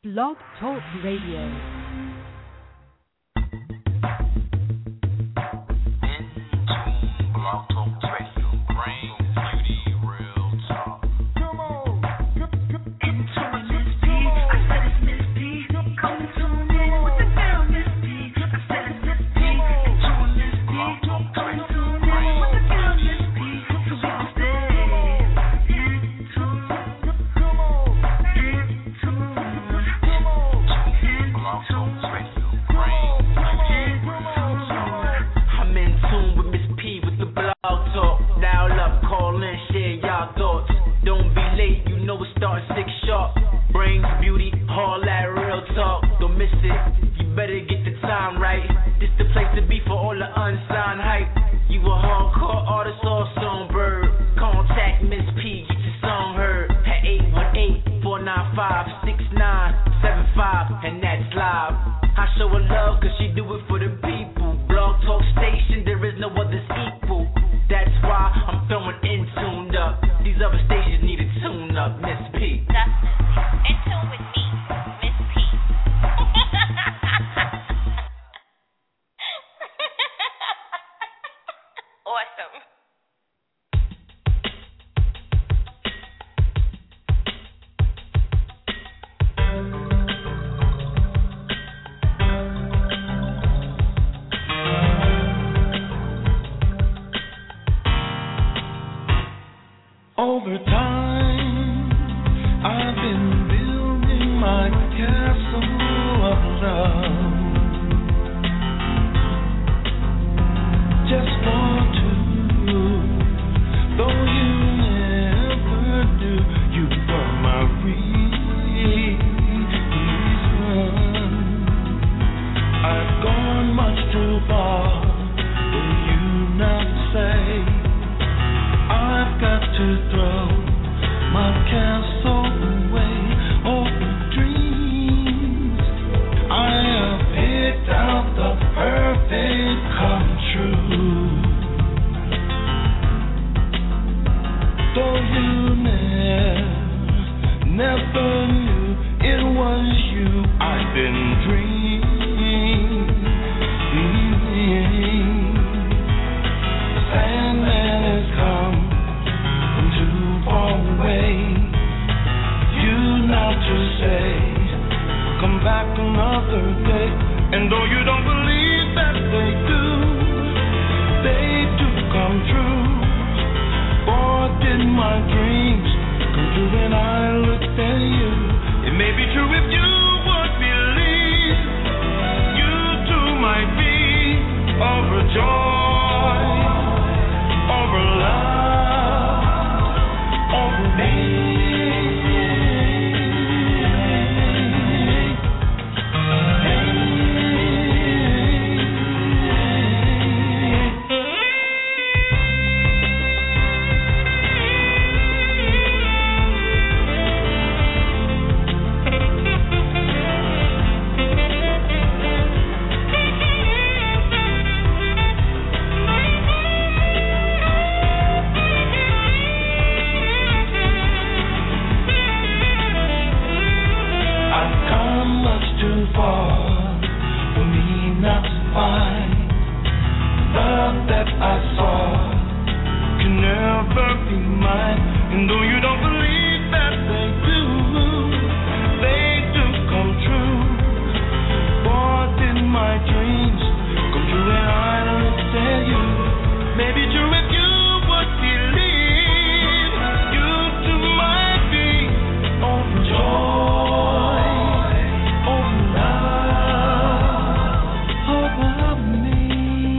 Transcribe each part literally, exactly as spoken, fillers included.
Blog Talk Radio.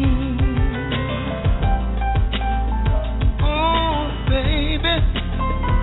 Oh, baby.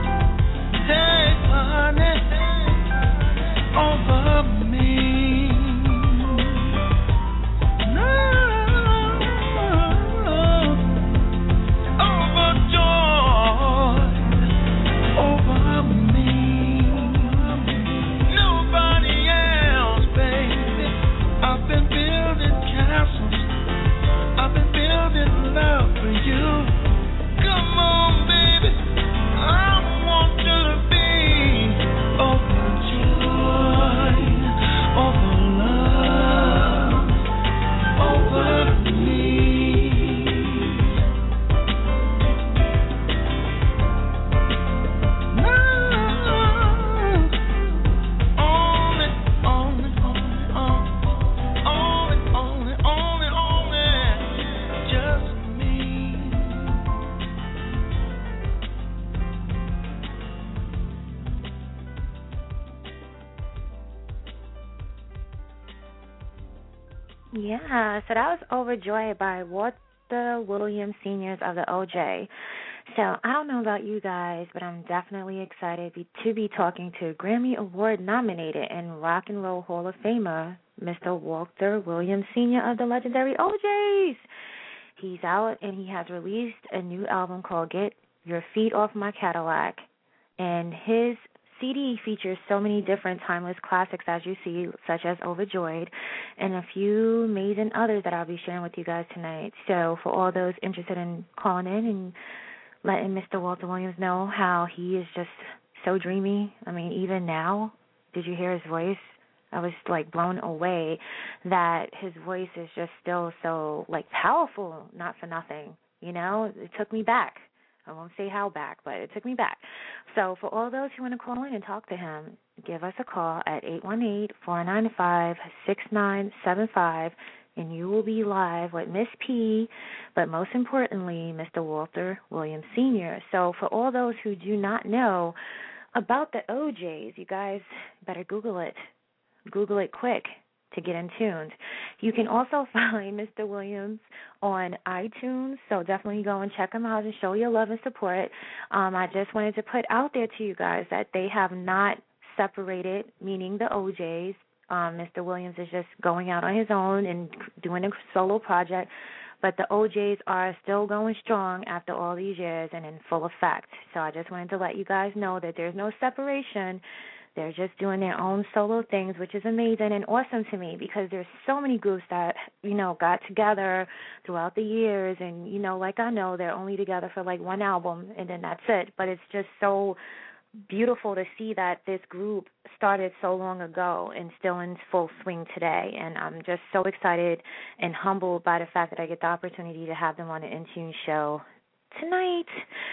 Yeah, so that was Overjoyed by Walter Williams Seniors of the O J. So I don't know about you guys, but I'm definitely excited be, to be talking to Grammy Award nominated and Rock and Roll Hall of Famer, Mister Walter Williams Senior of the legendary O Js. He's out and he has released a new album called Get Your Feet Off My Cadillac. And his C D features so many different timeless classics, as you see, such as Overjoyed, and a few amazing others that I'll be sharing with you guys tonight. So for all those interested in calling in and letting Mister Walter Williams know how he is just so dreamy. I mean, even now, did you hear his voice? I was, like, blown away that his voice is just still so, like, powerful, not for nothing. You know, it took me back. I won't say how back, but it took me back. So for all those who want to call in and talk to him, give us a call at eight one eight, four nine five, six nine seven five, and you will be live with Miss P, but most importantly, Mister Walter Williams Senior So for all those who do not know about the O Js, you guys better Google it. Google it quick to get in tuned. You can also find Mister Williams on iTunes, so definitely go and check him out and show your love and support. Um, I just wanted to put out there to you guys that they have not separated, meaning the O Js. Um, Mister Williams is just going out on his own and doing a solo project, but the O Js are still going strong after all these years and in full effect. So I just wanted to let you guys know that there's no separation. They're just doing their own solo things, which is amazing and awesome to me because there's so many groups that, you know, got together throughout the years. And, you know, like I know they're only together for like one album and then that's it. But it's just so beautiful to see that this group started so long ago and still in full swing today. And I'm just so excited and humbled by the fact that I get the opportunity to have them on the Intune show tonight.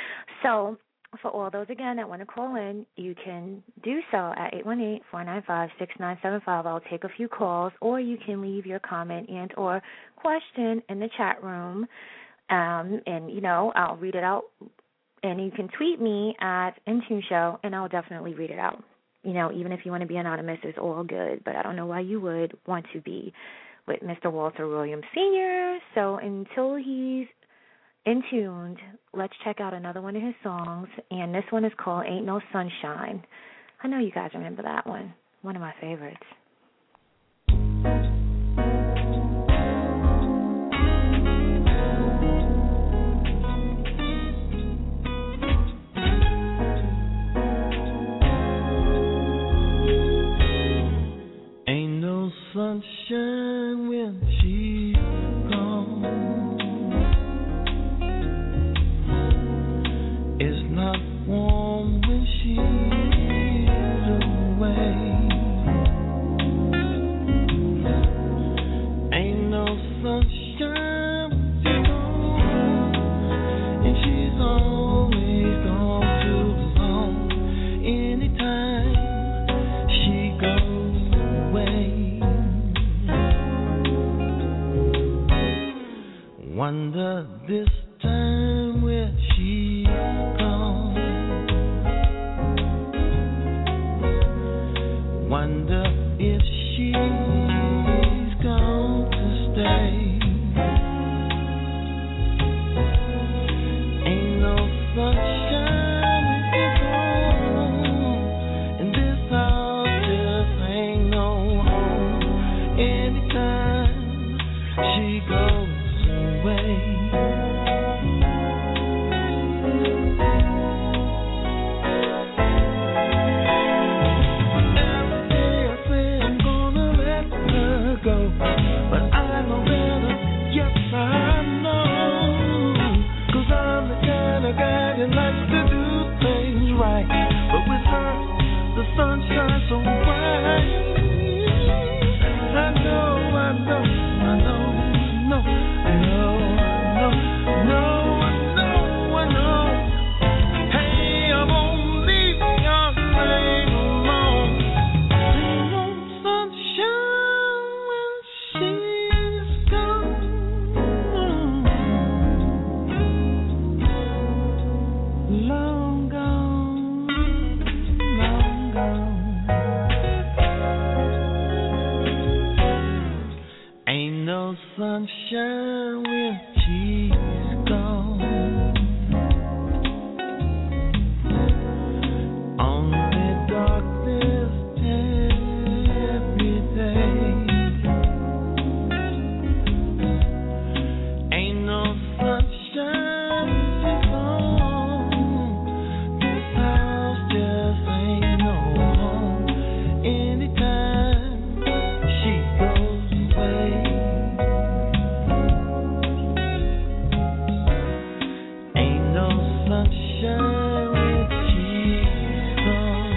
So for all those, again, that want to call in, you can do so at eight one eight, four nine five, six nine seven five. I'll take a few calls, or you can leave your comment and or question in the chat room, um, and, you know, I'll read it out. And you can tweet me at Intune Show, and I'll definitely read it out. You know, even if you want to be anonymous, it's all good, but I don't know why you would want to be with Mister Walter Williams Senior So until he's in tuned, let's check out another one of his songs, and this one is called Ain't No Sunshine. I know you guys remember that one. One of my favorites. Ain't no sunshine when she's gone. It's not warm when she's away. Ain't no sunshine when she's gone, and she's always gone too long. Anytime she goes away, wonder this time where she's gone. Wonder if she's gone to stay. Ain't no sunshine when she's gone, and this house just ain't no home. Anytime she goes away. Go, but I know better. sunshine when she's gone. Only darkness every day. Ain't no sunshine when she's gone. This house just ain't no home. Anytime she goes away. Ain't no sunshine when she's gone.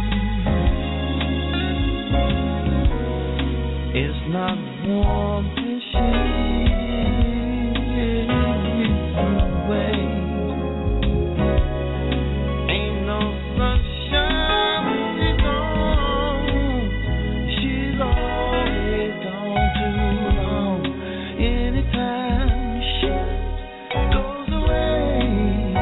It's not warm when she's away. Ain't no sunshine when she's gone. She's always gone too long. Anytime she goes away.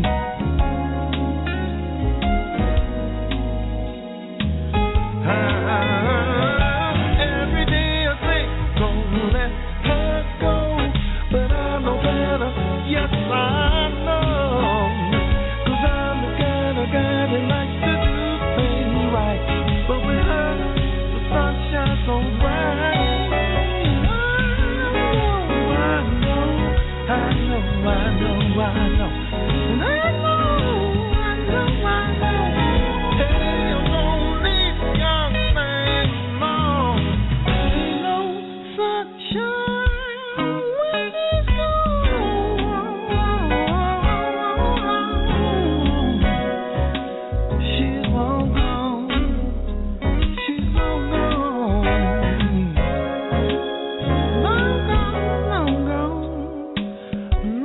Ah, every day I think gonna let her go, but I know better. Yes, I know. 'Cause I'm the kind of guy that likes to do things right. But with her, the sun shines so bright. I know, I know, I know, I know. And I know, I know, I know. Tell don't leave young man alone. Ain't no sunshine when it's gone. She's long gone. She's long gone. Long gone, long gone.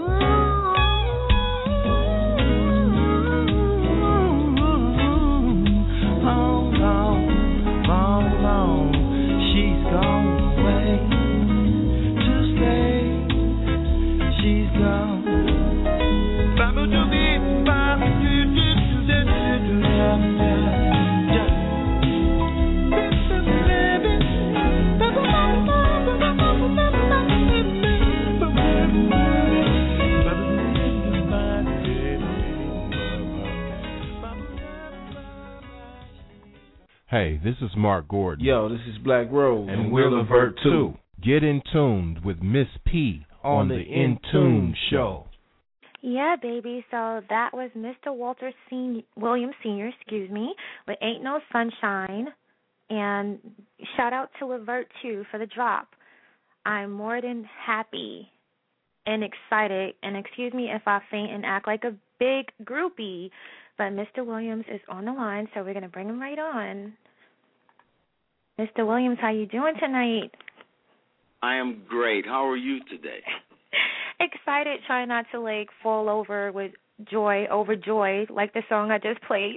Long gone, long, long. She's gone away to stay. She's gone. Baba do be, Baba do do do do do do Hey, this is Mark Gordon. Yo, this is Black Rose. and we're Levert too. Get in tuned with Miss P on, the In Tune Show. Yeah, baby. So that was Mister Walter Sen- Williams Senior, excuse me, with Ain't No Sunshine. And shout out to Levert, too, for the drop. I'm more than happy and excited. And excuse me if I faint and act like a big groupie, but Mister Williams is on the line, so we're going to bring him right on. Mister Williams, how you doing tonight? I am great. How are you today? Excited, trying not to like fall over with joy, overjoyed, like the song I just played.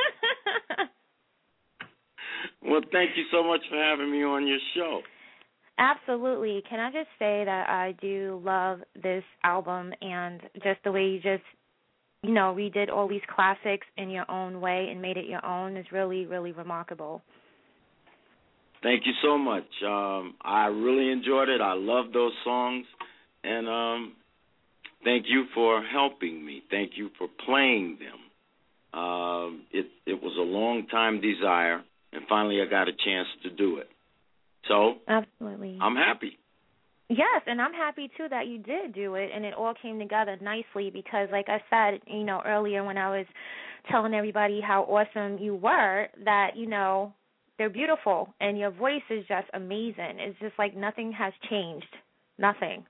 Well, thank you so much for having me on your show. Absolutely. Can I just say that I do love this album and just the way you just, you know, redid all these classics in your own way and made it your own is really, really remarkable. Thank you so much. Um, I really enjoyed it. I love those songs. And um, thank you for helping me. Thank you for playing them. Um, it, it was a long time desire, and finally I got a chance to do it. So Absolutely. I'm happy. Yes, and I'm happy, too, that you did do it, and it all came together nicely because, like I said, you know, earlier when I was telling everybody how awesome you were, that, you know, they're beautiful, and your voice is just amazing. It's just like nothing has changed. Nothing.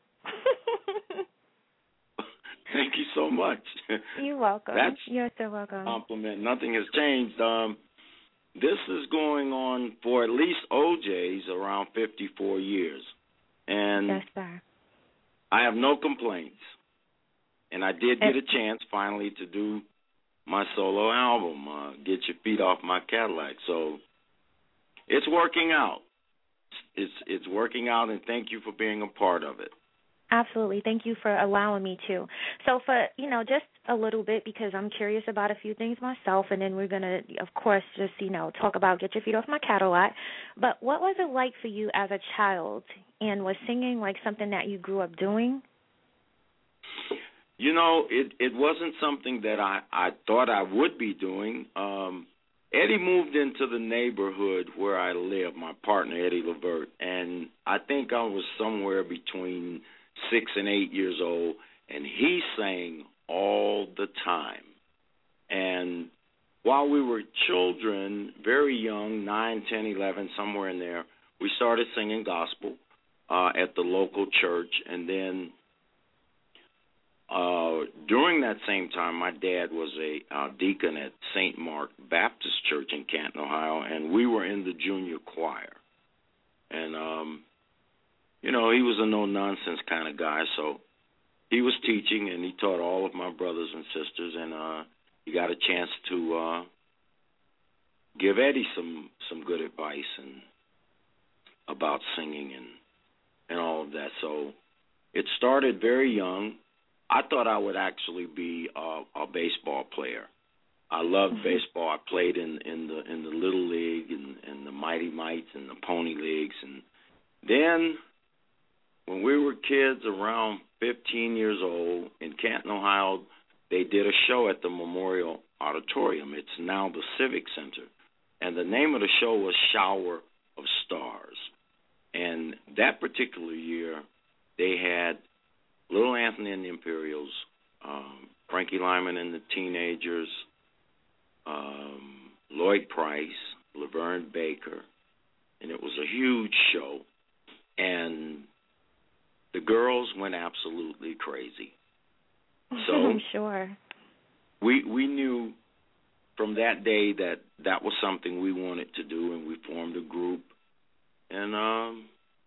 Thank you so much. You're welcome. That's You're so welcome. compliment. Nothing has changed. Um, this is going on for at least O J's around fifty-four years. And yes, sir. I have no complaints. And I did get a chance finally to do my solo album, uh, Get Your Feet Off My Cadillac. So it's working out. It's it's working out, and thank you for being a part of it. Absolutely. Thank you for allowing me to. So for, you know, just a little bit because I'm curious about a few things myself, and then we're going to, of course, just, you know, talk about Get Your Feet Off My Cadillac. But what was it like for you as a child, and was singing like something that you grew up doing? You know, it, it wasn't something that I, I thought I would be doing. Um, Eddie moved into the neighborhood where I live, my partner, Eddie Levert, and I think I was somewhere between six and eight years old, and he sang all the time. And while we were children, very young, nine, ten, eleven, somewhere in there, we started singing gospel uh, at the local church, and then Uh, during that same time, my dad was a uh, deacon at Saint Mark Baptist Church in Canton, Ohio, and we were in the junior choir. And, um, you know, he was a no-nonsense kind of guy, so he was teaching, and he taught all of my brothers and sisters, and uh, he got a chance to uh, give Eddie some, some good advice and about singing and, and all of that. So it started very young. I thought I would actually be a, a baseball player. I loved mm-hmm. baseball. I played in, in the in the Little League and, and the Mighty Mites and the Pony Leagues. And then when we were kids around fifteen years old in Canton, Ohio, they did a show at the Memorial Auditorium. It's now the Civic Center. And the name of the show was Shower of Stars. And that particular year, they had Little Anthony and the Imperials, um, Frankie Lyman and the Teenagers, um, Lloyd Price, Laverne Baker, and it was a huge show. And the girls went absolutely crazy. So I'm sure. We we knew from that day that that was something we wanted to do, and we formed a group. And um.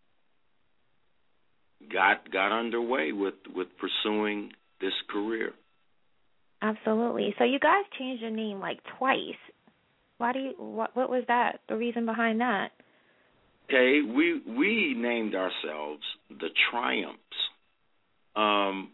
got got underway with, with pursuing this career. Absolutely. So you guys changed your name like twice. Why do you? What, what was that? The reason behind that? Okay, we we named ourselves the Triumphs. Um,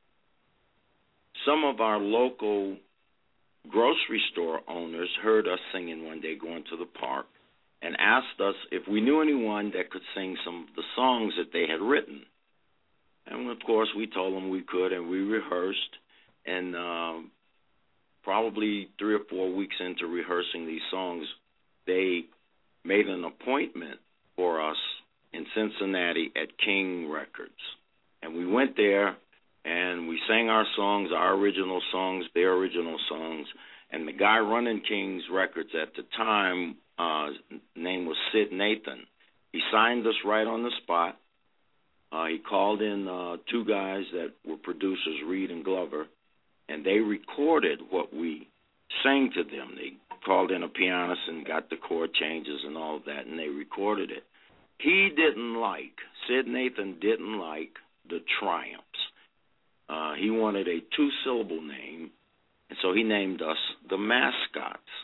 some of our local grocery store owners heard us singing one day going to the park and asked us if we knew anyone that could sing some of the songs that they had written. And, of course, we told them we could, and we rehearsed. And um, probably three or four weeks into rehearsing these songs, they made an appointment for us in Cincinnati at King Records. And we went there, and we sang our songs, our original songs, their original songs. And the guy running King's Records at the time, uh, his name was Sid Nathan. He signed us right on the spot. Uh, he called in uh, two guys that were producers, Reed and Glover, and they recorded what we sang to them. They called in a pianist and got the chord changes and all of that, and they recorded it. He didn't like, Sid Nathan didn't like the Triumphs. Uh, he wanted a two-syllable name, and so he named us the Mascots.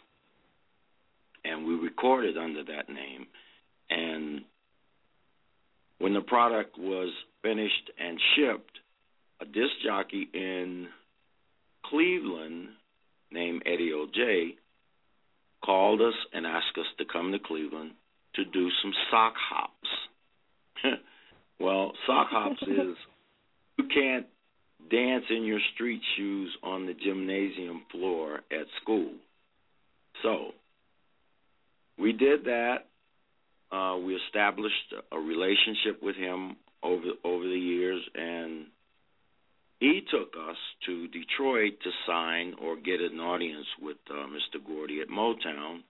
And we recorded under that name. And when the product was finished and shipped, a disc jockey in Cleveland named Eddie O J called us and asked us to come to Cleveland to do some sock hops. Well, sock hops is you can't dance in your street shoes on the gymnasium floor at school. So we did that. Uh, we established a relationship with him over over the years, and he took us to Detroit to sign or get an audience with uh, Mister Gordy at Motown.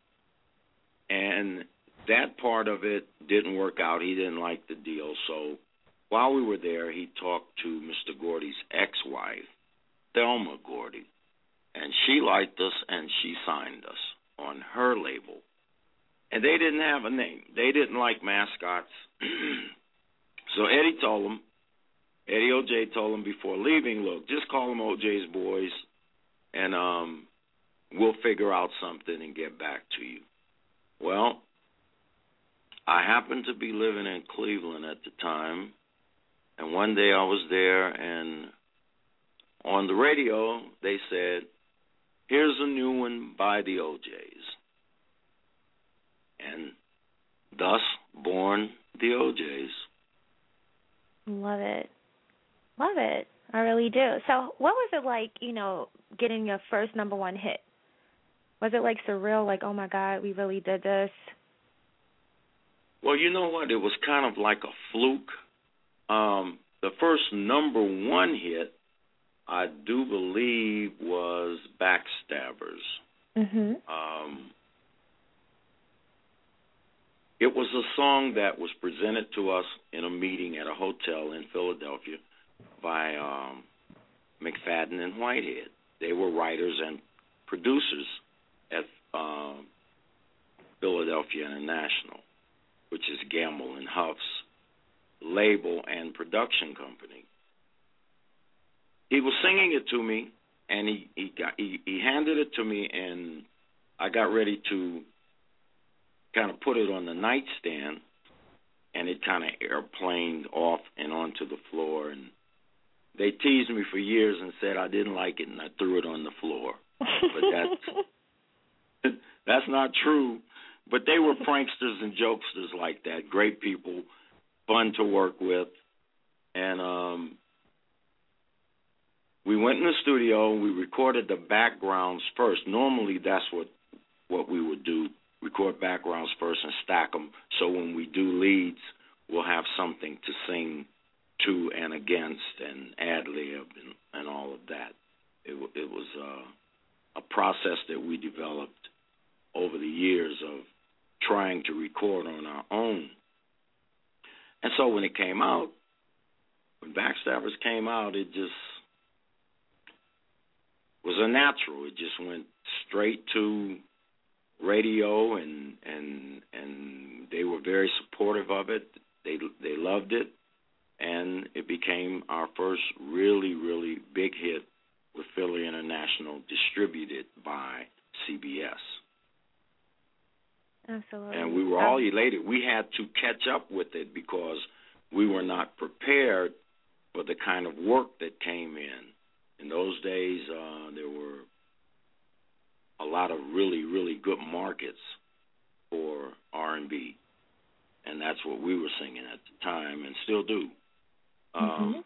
And that part of it didn't work out. He didn't like the deal. So while we were there, he talked to Mister Gordy's ex-wife, Thelma Gordy, and she liked us, and she signed us on her label. And they didn't have a name. They didn't like Mascots. So Eddie told them, Eddie O J told them before leaving, look, just call them O J's Boys, and um, we'll figure out something and get back to you. Well, I happened to be living in Cleveland at the time, And one day I was there, and on the radio they said, here's a new one by the O Js. And thus born the O Js. Love it. Love it. I really do. So what was it like, you know, getting your first number one hit? Was it like surreal, like, oh, my God, we really did this? Well, you know what? It was kind of like a fluke. Um, the first number one hit, I do believe, was Backstabbers. Mm-hmm. Um, it was a song that was presented to us in a meeting at a hotel in Philadelphia by um, McFadden and Whitehead. They were writers and producers at um, Philadelphia International, which is Gamble and Huff's label and production company. He was singing it to me, and he he, got, he he handed it to me, and I got ready to kind of put it on the nightstand, and it kind of airplaned off and onto the floor. And they teased me for years and said I didn't like it, and I threw it on the floor. But that's that's not true. But they were pranksters and jokesters like that. Great people, fun to work with, and um. We went in the studio, we recorded the backgrounds first. Normally that's what what we would do, record backgrounds first and stack them, so when we do leads, we'll have something to sing to and against and ad-lib and, and all of that. It, it was uh, a process that we developed over the years of trying to record on our own. And so when it came out, when Backstabbers came out, it just was a natural. It just went straight to radio, and and and they were very supportive of it. They they loved it, and it became our first really really big hit with Philly International, distributed by C B S. Absolutely. And we were all elated. We had to catch up with it because we were not prepared for the kind of work that came in. In those days, uh, there were a lot of really, really good markets for R and B, and that's what we were singing at the time and still do. Um, mm-hmm.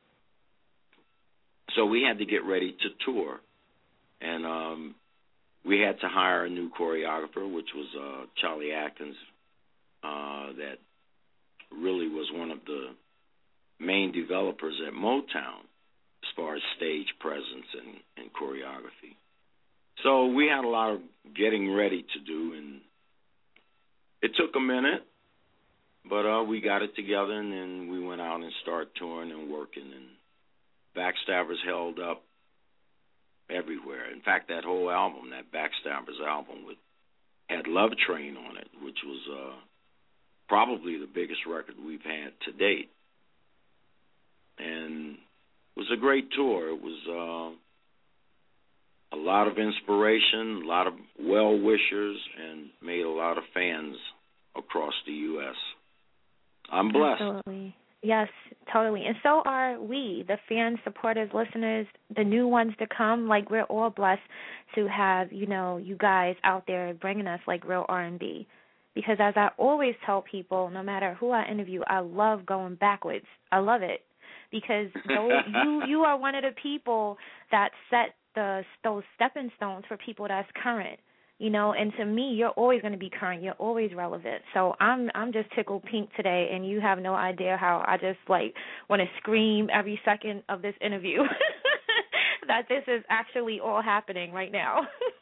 So we had to get ready to tour, and um, we had to hire a new choreographer, which was uh, Charlie Atkins, uh, that really was one of the main developers at Motown as far as stage presence and, and choreography. So we had a lot of getting ready to do, and it took a minute, but uh, we got it together, and then we went out and started touring and working, and Backstabbers held up everywhere. In fact, that whole album, that Backstabbers album, with, had Love Train on it, which was uh, probably the biggest record we've had to date. And it was a great tour. It was uh, a lot of inspiration, a lot of well-wishers, and made a lot of fans across the U S I'm blessed. Absolutely. Yes, totally. And so are we, the fans, supporters, listeners, the new ones to come. Like, we're all blessed to have, you know, you guys out there bringing us, like, real R and B. Because as I always tell people, no matter who I interview, I love going backwards. I love it. Because those, you you are one of the people that set the those stepping stones for people that's current, you know. And to me, you're always going to be current. You're always relevant. So I'm I'm just tickled pink today, and you have no idea how I just like want to scream every second of this interview that this is actually all happening right now.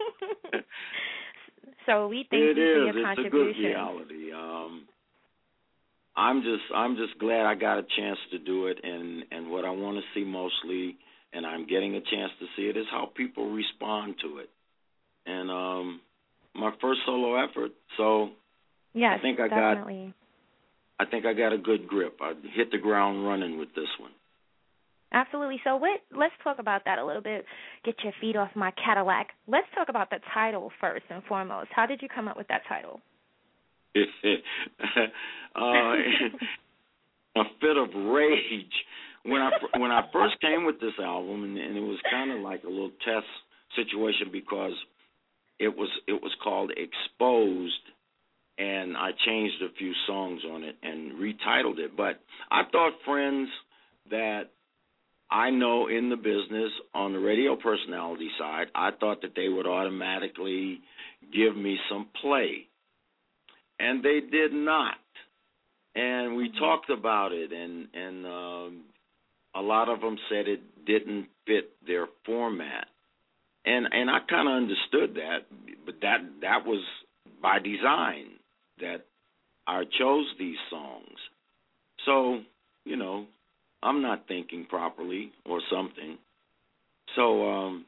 So we thank it you is. for your it's contribution. It's a good reality. Um, I'm just I'm just glad I got a chance to do it, and, and what I want to see mostly, and I'm getting a chance to see it, is how people respond to it. And um, my first solo effort, so yes, I think I definitely. got I think I got a good grip. I hit the ground running with this one. Absolutely. So what, let's talk about that a little bit. Get your feet off my Cadillac. Let's talk about the title first and foremost. How did you come up with that title? uh, a fit of rage when I when I first came with this album, and, and it was kind of like a little test situation because it was it was called Exposed, and I changed a few songs on it and retitled it. But I thought friends that I know in the business on the radio personality side, I thought that they would automatically give me some play, and they did not. And we talked about it, and and um, a lot of them said it didn't fit their format, and and I kind of understood that, but that that was by design that I chose these songs. So you know, I'm not thinking properly or something. So um,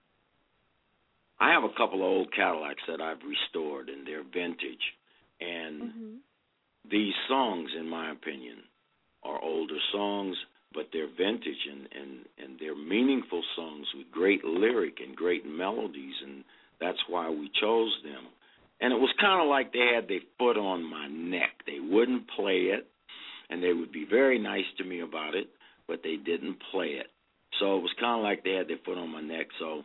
I have a couple of old Cadillacs that I've restored, and they're vintage, and mm-hmm. these songs, in my opinion, are older songs, but they're vintage, and, and, and they're meaningful songs with great lyric and great melodies, and that's why we chose them. And it was kind of like they had their foot on my neck. They wouldn't play it, and they would be very nice to me about it, but they didn't play it. So it was kind of like they had their foot on my neck. So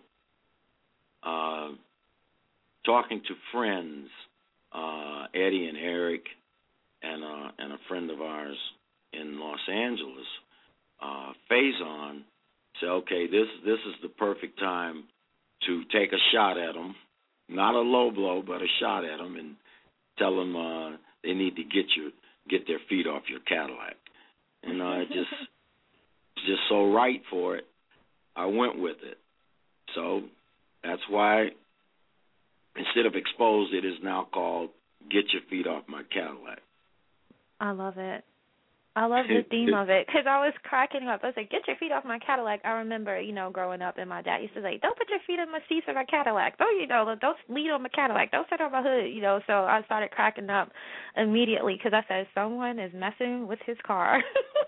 uh, talking to friends, uh, Eddie and Eric, and uh, and a friend of ours in Los Angeles, uh, Faison, said, okay, this this is the perfect time to take a shot at them, not a low blow, but a shot at them, and tell them uh, they need to get you get their feet off your Cadillac. And uh, it just just so right for it, I went with it. So that's why instead of Exposed, it is now called Get Your Feet Off My Cadillac. I love it. I love the theme of it because I was cracking up. I was like, get your feet off my Cadillac. I remember, you know, growing up, and my dad used to say, don't put your feet on my seats of my Cadillac. Don't, you know, don't lean on my Cadillac. Don't sit on my hood, you know. So I started cracking up immediately because I said, someone is messing with his car.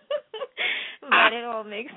But it all makes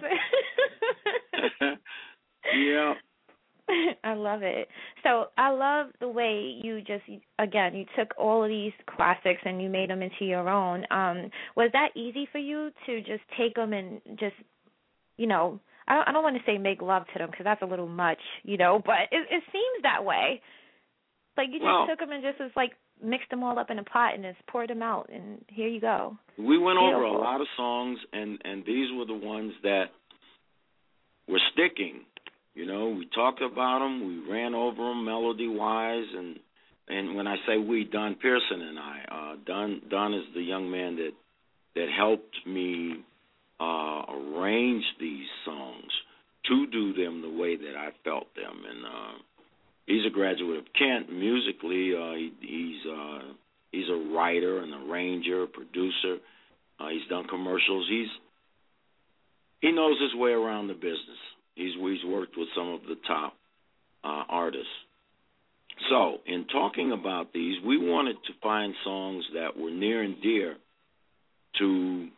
sense. Yeah. I love it. So I love the way you just, again, you took all of these classics and you made them into your own. Um, was that easy for you to just take them and just, you know, I don't, I don't want to say make love to them because that's a little much, you know, but it, it seems that way. Like you just well, took them and just was like mixed them all up in a pot and just poured them out, and here you go. We went Beautiful. over a lot of songs, and, and these were the ones that were sticking. You know, we talked about them, we ran over them melody-wise, and and when I say we, Don Pearson and I, uh, Don Don is the young man that that helped me uh, arrange these songs to do them the way that I felt them, and uh, he's a graduate of Kent musically. Uh, he, he's uh, he's a writer, an arranger, producer. Uh, he's done commercials. He's he knows his way around the business. He's, he's worked with some of the top uh, artists. So, in talking about these, we wanted to find songs that were near and dear to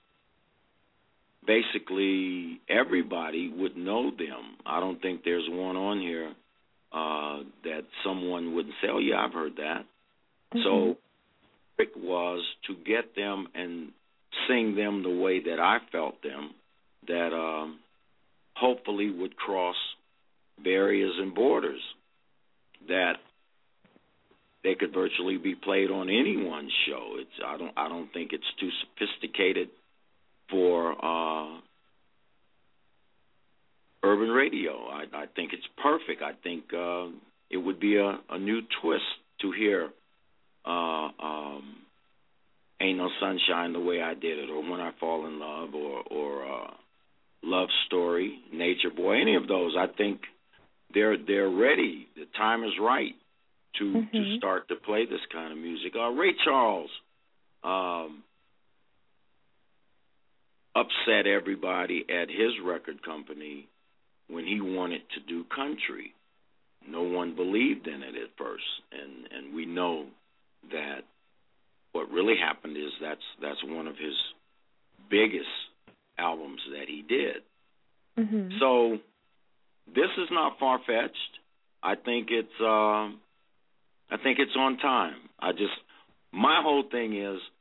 basically everybody would know them. I don't think there's one on here uh, that someone wouldn't say, oh, yeah, I've heard that. Mm-hmm. So, the trick was to get them and sing them the way that I felt them, that um, hopefully would cross barriers and borders, that they could virtually be played on anyone's show. It's I don't I don't think it's too sophisticated for uh, urban radio. I, I think it's perfect. I think uh, it would be a, a new twist to hear uh, um, Ain't No Sunshine the way I did it, or When I Fall in Love, or or uh, Love Story, Nature Boy, any of those. I think they're they're ready. The time is right to mm-hmm. to start to play this kind of music. Uh, Ray Charles um, upset everybody at his record company when he wanted to do country. No one believed in it at first, and, and we know that what really happened is that's that's one of his biggest albums that he did. Mm-hmm. So this is not far-fetched. I think it's uh, I think it's on time. I just my whole thing is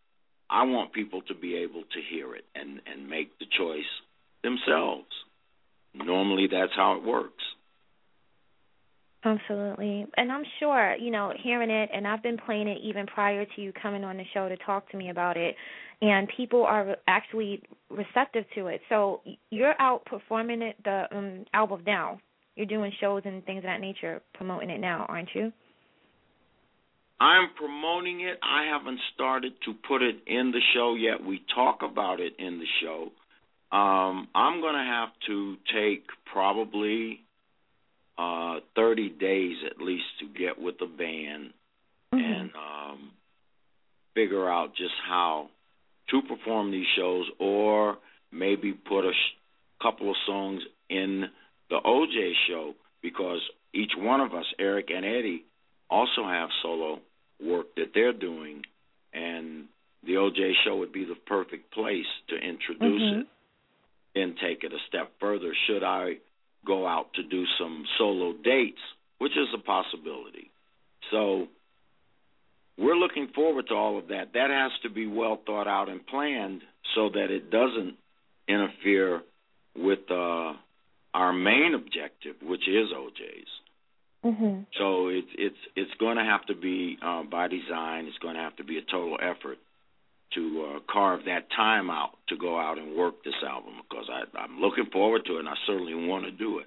I want people to be able to hear it and, and make the choice themselves. Normally, that's how it works. Absolutely. And I'm sure, you know, hearing it, and I've been playing it even prior to you coming on the show to talk to me about it, and people are actually receptive to it. So you're out performing it, the um, album now. You're doing shows and things of that nature, promoting it now, aren't you? I'm promoting it. I haven't started to put it in the show yet. We talk about it in the show. Um, I'm going to have to take probably uh, thirty days at least to get with the band mm-hmm. and um, figure out just how to perform these shows, or maybe put a sh- couple of songs in the O J show, because each one of us, Eric and Eddie, also have solo work that they're doing, and the O J show would be the perfect place to introduce mm-hmm. it and take it a step further should I go out to do some solo dates, which is a possibility. So we're looking forward to all of that. That has to be well thought out and planned so that it doesn't interfere with uh, our main objective, which is O J's. Mm-hmm. So it's it's it's going to have to be uh, by design. It's going to have to be a total effort to uh, carve that time out to go out and work this album, because I, I'm looking forward to it, and I certainly want to do it.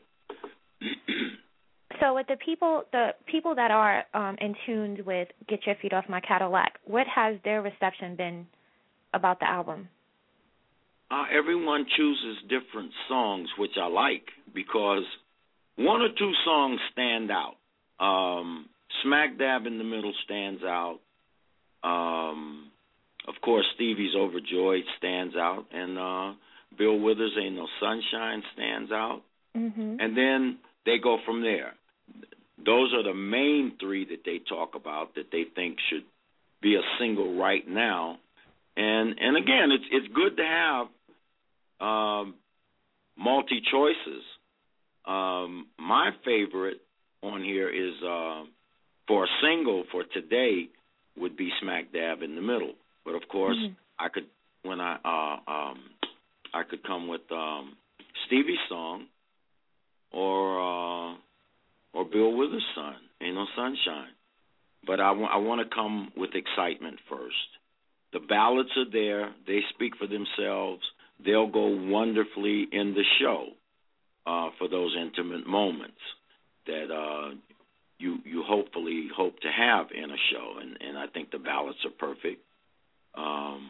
So with the people, the people that are um, in tune with "Get Your Feet Off My Cadillac," what has their reception been about the album? Uh, everyone chooses different songs, which I like, because one or two songs stand out. Um, Smack Dab in the Middle stands out. Um, of course, Stevie's Overjoyed stands out. And uh, Bill Withers' Ain't No Sunshine stands out. Mm-hmm. And then they go from there. Those are the main three that they talk about that they think should be a single right now. And and again, it's it's good to have um, multi-choices. Um, my favorite on here is uh, for a single for today would be Smack Dab in the Middle. But of course, mm-hmm. I could when I uh, um, I could come with um, Stevie's song or uh, or Bill Withers' son, Ain't No Sunshine. But I, w- I want to come with excitement first. The ballads are there; they speak for themselves. They'll go wonderfully in the show. Uh, for those intimate moments that uh, you you hopefully hope to have in a show, and, and I think the ballads are perfect. Um,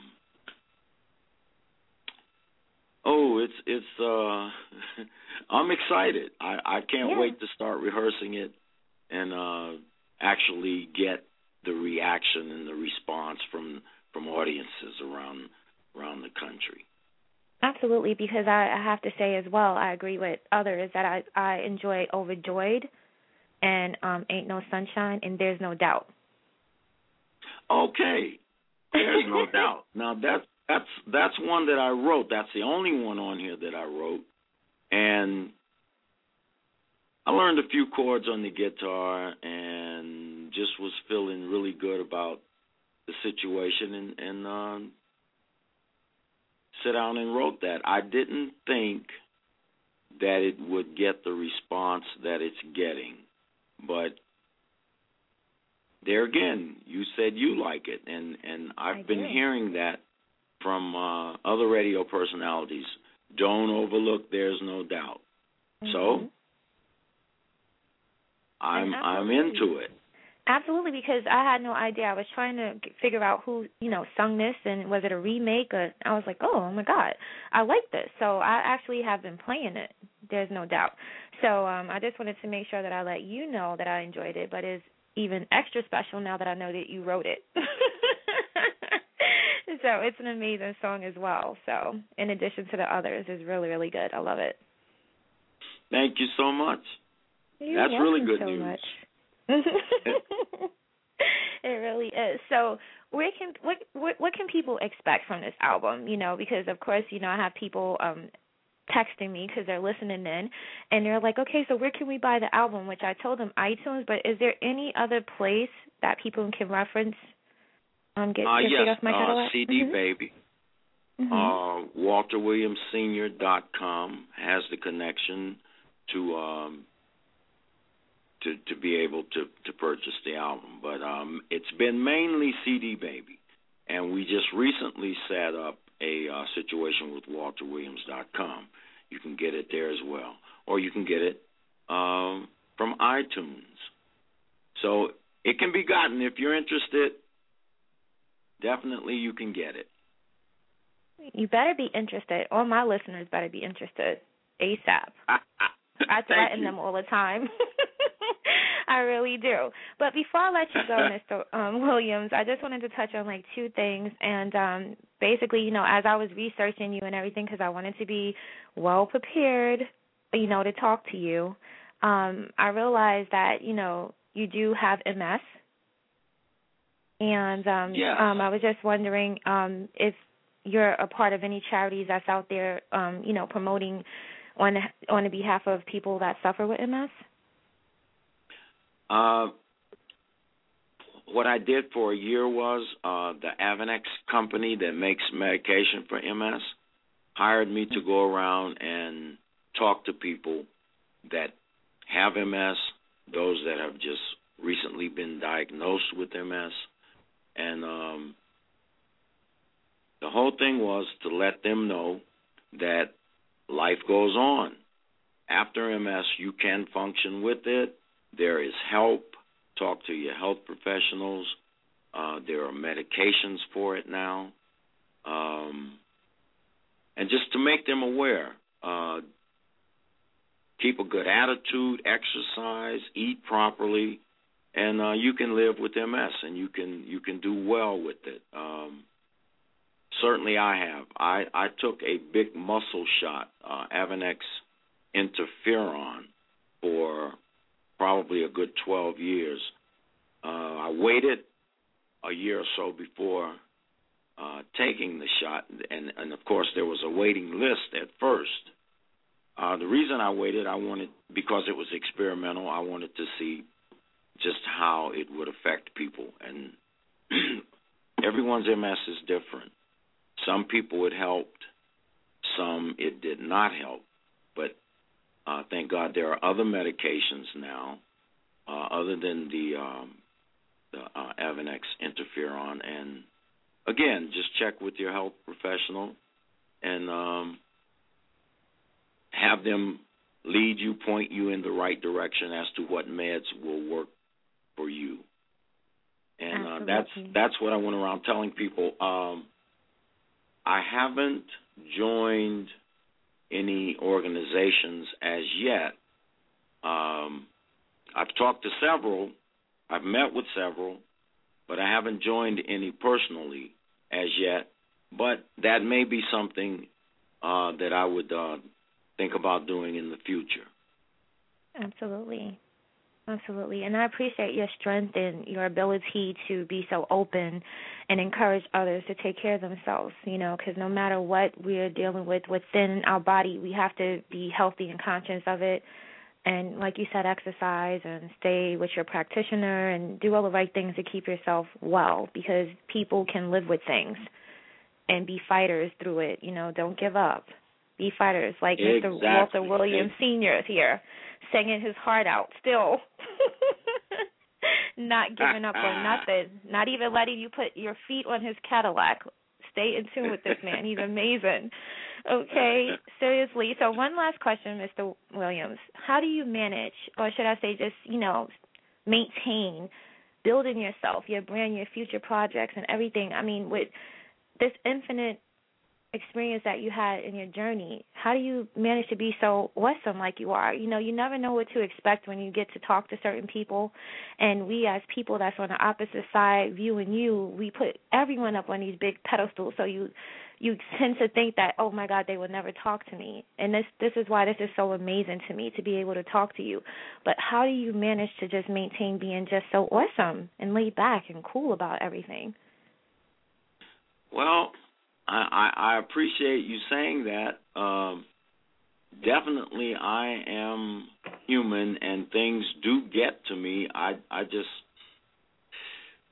oh, it's it's. Uh, I'm excited. I, I can't yeah. wait to start rehearsing it and uh, actually get the reaction and the response from from audiences around around the country. Absolutely, because I, I have to say as well, I agree with others that I, I enjoy Overjoyed and um, Ain't No Sunshine and There's No Doubt. Okay, There's No Doubt. Now, that's, that's, that's one that I wrote. That's the only one on here that I wrote. And I learned a few chords on the guitar and just was feeling really good about the situation and, and um, sit down and wrote that. I didn't think that it would get the response that it's getting, but there again, you said you like it, and, and I've I been do. hearing that from uh, other radio personalities. Don't overlook There's No Doubt. Mm-hmm. So I'm I'm into it. Absolutely, because I had no idea. I was trying to figure out who, you know, sung this, and was it a remake? Or I was like, oh, oh my God, I like this. So I actually have been playing it, There's No Doubt. So um, I just wanted to make sure that I let you know that I enjoyed it, but it's even extra special now that I know that you wrote it. So it's an amazing song as well. So in addition to the others, it's really, really good. I love it. Thank you so much. You're That's really good so news. Much. It really is. So where can what, what what can people expect from this album? You know, because of course, you know, I have people um, texting me because they're listening in, and they're like, okay, so where can we buy the album? Which I told them iTunes, but is there any other place that people can reference um, get uh, your yes, feet off my uh, Cadillac? C D mm-hmm. Baby. Mm-hmm. Uh, Walter Williams Senior dot com has the connection to um, to to be able to, to purchase the album. But um, it's been mainly C D Baby. And we just recently set up a uh, situation with Walter Williams dot com. You can get it there as well. Or you can get it um, from iTunes. So it can be gotten. If you're interested, definitely you can get it. You better be interested. All my listeners better be interested ASAP. I threaten them all the time. I really do. But before I let you go, Mister Um, Williams, I just wanted to touch on like two things. And um, basically, you know, as I was researching you and everything, because I wanted to be well prepared, you know, to talk to you, um, I realized that, you know, you do have M S. And um, yes. um, I was just wondering um, if you're a part of any charities that's out there, um, you know, promoting on on the behalf of people that suffer with M S. Uh, what I did for a year was uh, the Avanex company that makes medication for M S hired me to go around and talk to people that have M S, those that have just recently been diagnosed with M S, and um, the whole thing was to let them know that life goes on. After M S, you can function with it. There is help. Talk to your health professionals. Uh, there are medications for it now. Um, and just to make them aware, uh, keep a good attitude, exercise, eat properly, and uh, you can live with M S, and you can you can do well with it. Um, certainly I have. I, I took a big muscle shot, uh, Avanex interferon, for probably a good twelve years. Uh, I waited a year or so before uh, taking the shot, and, and, of course, there was a waiting list at first. Uh, the reason I waited, I wanted, because it was experimental, I wanted to see just how it would affect people. And everyone's M S is different. Some people it helped, some it did not help. But uh, thank God there are other medications now uh, other than the, um, the uh, Avanex interferon. And, again, just check with your health professional and um, have them lead you, point you in the right direction as to what meds will work for you. And uh, that's that's what I went around telling people. Um, I haven't joined any organizations as yet. Um, I've talked to several. I've met with several, but I haven't joined any personally as yet. But that may be something uh, that I would uh, think about doing in the future. Absolutely. Absolutely. And I appreciate your strength and your ability to be so open and encourage others to take care of themselves, you know, because no matter what we're dealing with within our body, we have to be healthy and conscious of it. And like you said, exercise and stay with your practitioner and do all the right things to keep yourself well, because people can live with things and be fighters through it. You know, don't give up. Be fighters like Exactly. Mister Walter Williams Senior here, singing his heart out still. Not giving up on nothing. Not even letting you put your feet on his Cadillac. Stay in tune with this man. He's amazing. Okay, seriously. So one last question, Mister Williams. How do you manage, or should I say just, you know, maintain building yourself, your brand, your future projects and everything? I mean, with this infinite experience that you had in your journey, how do you manage to be so awesome like you are? You know, you never know what to expect when you get to talk to certain people, and we as people that's on the opposite side viewing you, we put everyone up on these big pedestals, so you you tend to think that, oh my God, they would never talk to me. And this this is why this is so amazing to me, to be able to talk to you. But how do you manage to just maintain being just so awesome and laid back and cool about everything? Well, I, I appreciate you saying that. Um, definitely, I am human, and things do get to me. I, I just,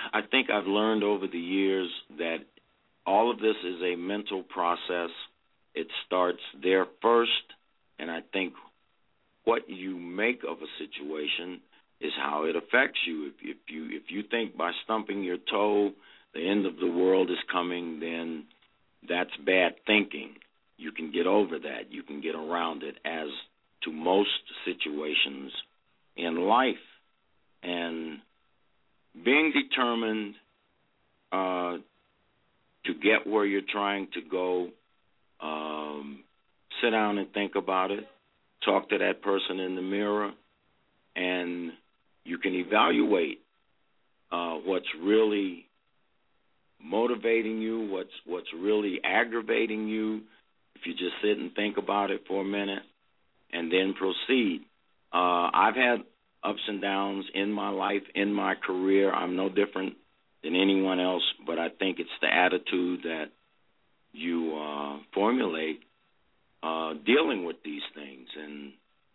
I think I've learned over the years that all of this is a mental process. It starts there first, and I think what you make of a situation is how it affects you. If, if you if you think by stumping your toe the end of the world is coming, then that's bad thinking. You can get over that. You can get around it, as to most situations in life. And being determined uh, to get where you're trying to go, um, sit down and think about it, talk to that person in the mirror, and you can evaluate uh, what's really motivating you, what's what's really aggravating you, if you just sit and think about it for a minute, and then proceed. Uh, I've had ups and downs in my life, in my career. I'm no different than anyone else, but I think it's the attitude that you uh, formulate uh, dealing with these things, and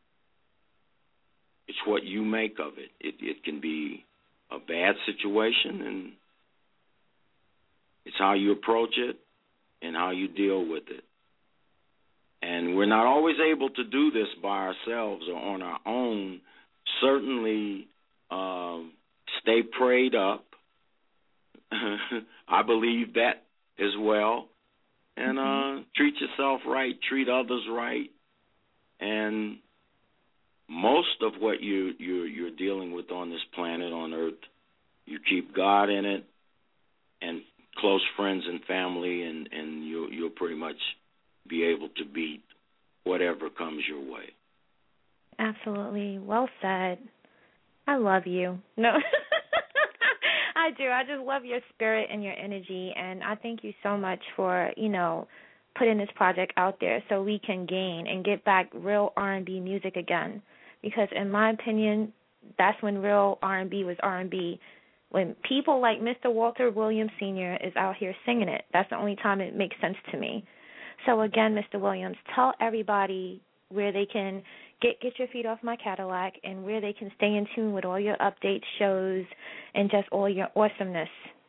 it's what you make of it. It, it can be a bad situation, and it's how you approach it and how you deal with it. And we're not always able to do this by ourselves or on our own. Certainly um, stay prayed up. I believe that as well. And uh, treat yourself right, treat others right. And most of what you, you, you're dealing with on this planet, on Earth, you keep God in it and close friends and family, and, and you'll, you'll pretty much be able to beat whatever comes your way. Absolutely. Well said. I love you. No, I do. I just love your spirit and your energy, and I thank you so much for, you know, putting this project out there so we can gain and get back real R and B music again. Because in my opinion, that's when real R and B was R and B. When people like Mister Walter Williams Senior is out here singing it, that's the only time it makes sense to me. So again, Mister Williams, tell everybody where they can get get your feet off my Cadillac and where they can stay in tune with all your updates, shows, and just all your awesomeness.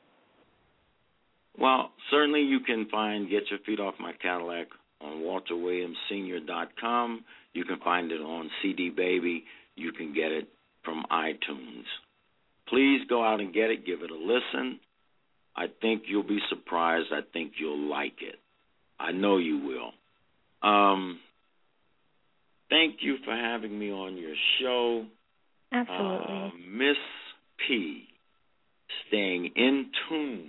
Well, certainly you can find Get Your Feet Off My Cadillac on walter williams senior dot com. You can find it on C D Baby. You can get it from iTunes. Please go out and get it. Give it a listen. I think you'll be surprised. I think you'll like it. I know you will. Um, thank you for having me on your show. Absolutely. Uh, Miss P, staying in tune.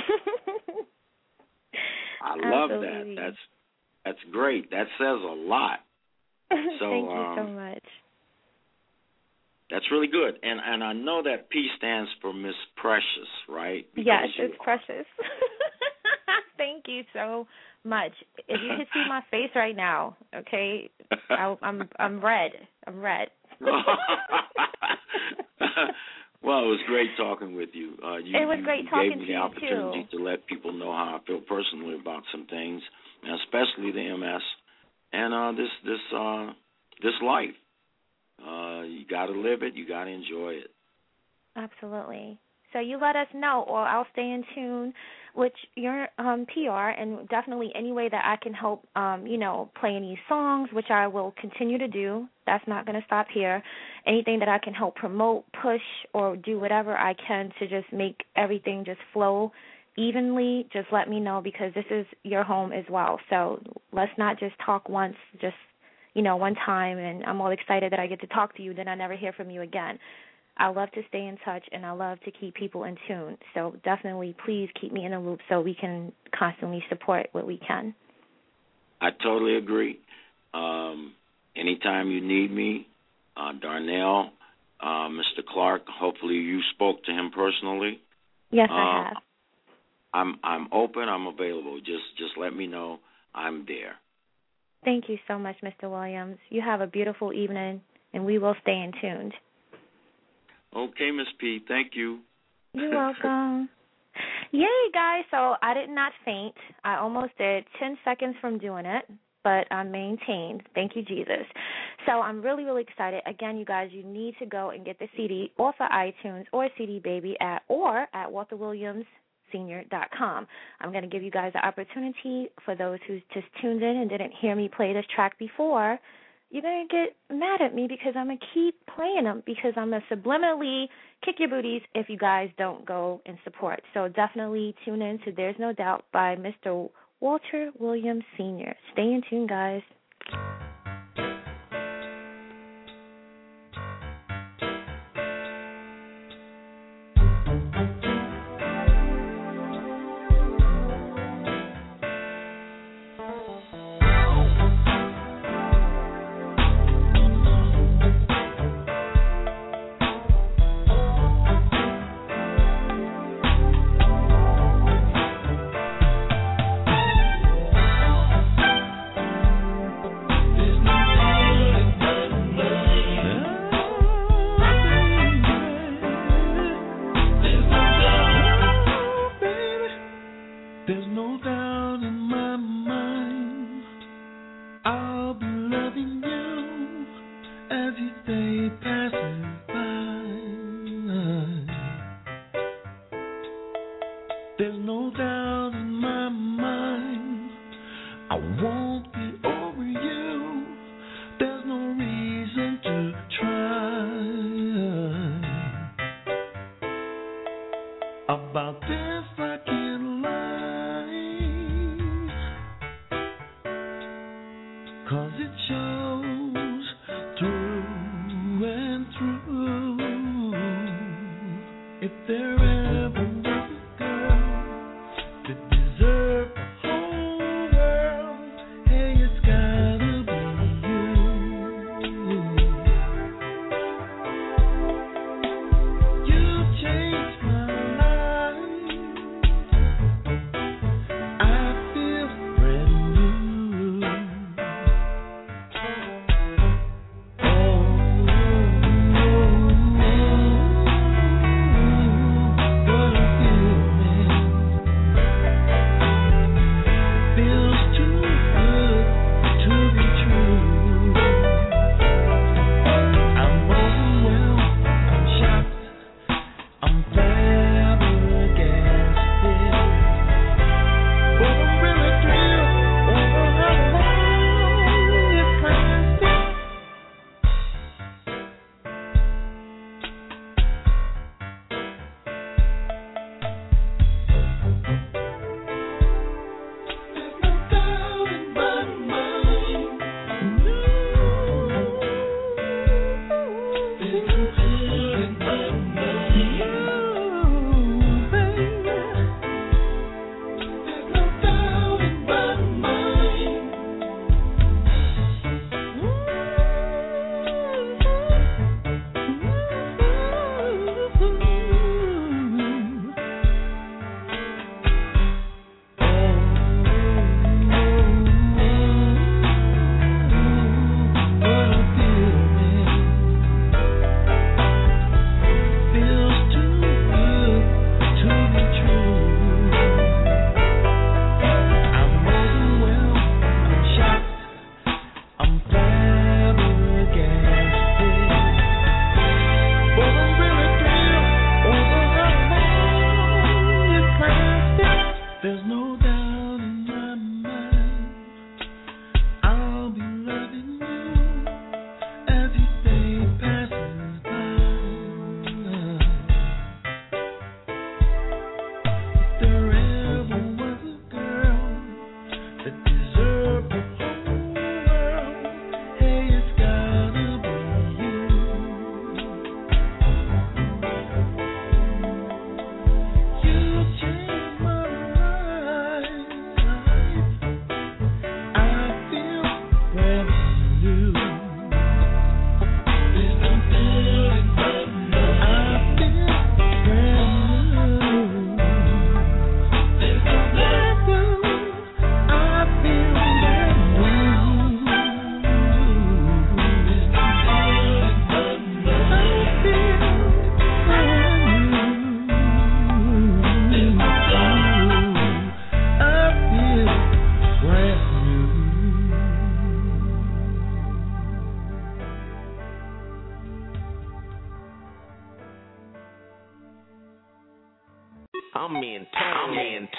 I love Absolutely. that. That's that's great. That says a lot. So, thank you um, so much. That's really good. And and I know that P stands for Miss Precious, right? Because yes, you it's are. Precious. Thank you so much. If you could see my face right now, okay, I, I'm I'm red. I'm red. Well, it was great talking with you. Uh, you it was you, great you talking gave me to the you opportunity too. to let people know how I feel personally about some things, and especially the M S and uh, this this uh, this life. Uh, you got to live it. You got to enjoy it. Absolutely. So you let us know, or I'll stay in tune with your um, P R, and definitely any way that I can help, um, you know, play any songs, which I will continue to do. That's not going to stop here. Anything that I can help promote, push, or do whatever I can to just make everything just flow evenly, just let me know, because this is your home as well. So let's not just talk once, just, you know, one time, and I'm all excited that I get to talk to you, then I never hear from you again. I love to stay in touch, and I love to keep people in tune. So definitely, please keep me in the loop so we can constantly support what we can. I totally agree. Um, anytime you need me, uh, Darnell, uh, Mister Clark, hopefully you spoke to him personally. Yes, uh, I have. I'm I'm open. I'm available. Just just let me know. I'm there. Thank you so much, Mister Williams. You have a beautiful evening, and we will stay in tuned. Okay, Miss P. Thank you. You're welcome. Yay, guys. So I did not faint. I almost did. Ten seconds from doing it. but I'm maintained. Thank you, Jesus. So I'm really, really excited. Again, you guys, you need to go and get the C D off of iTunes or C D Baby at or at walter williams senior dot com. I'm going to give you guys the opportunity for those who just tuned in and didn't hear me play this track before. You're going to get mad at me because I'm going to keep playing them because I'm going to subliminally kick your booties if you guys don't go and support. So definitely tune in to There's No Doubt by Mister Walter Williams Senior Stay in tune, guys.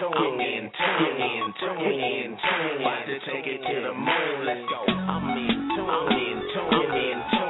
tune. I'm in tune. I'm in tune. We in tune. About to take it to the moon. Let's go. I'm in tune. I'm in tune. I'm in tune.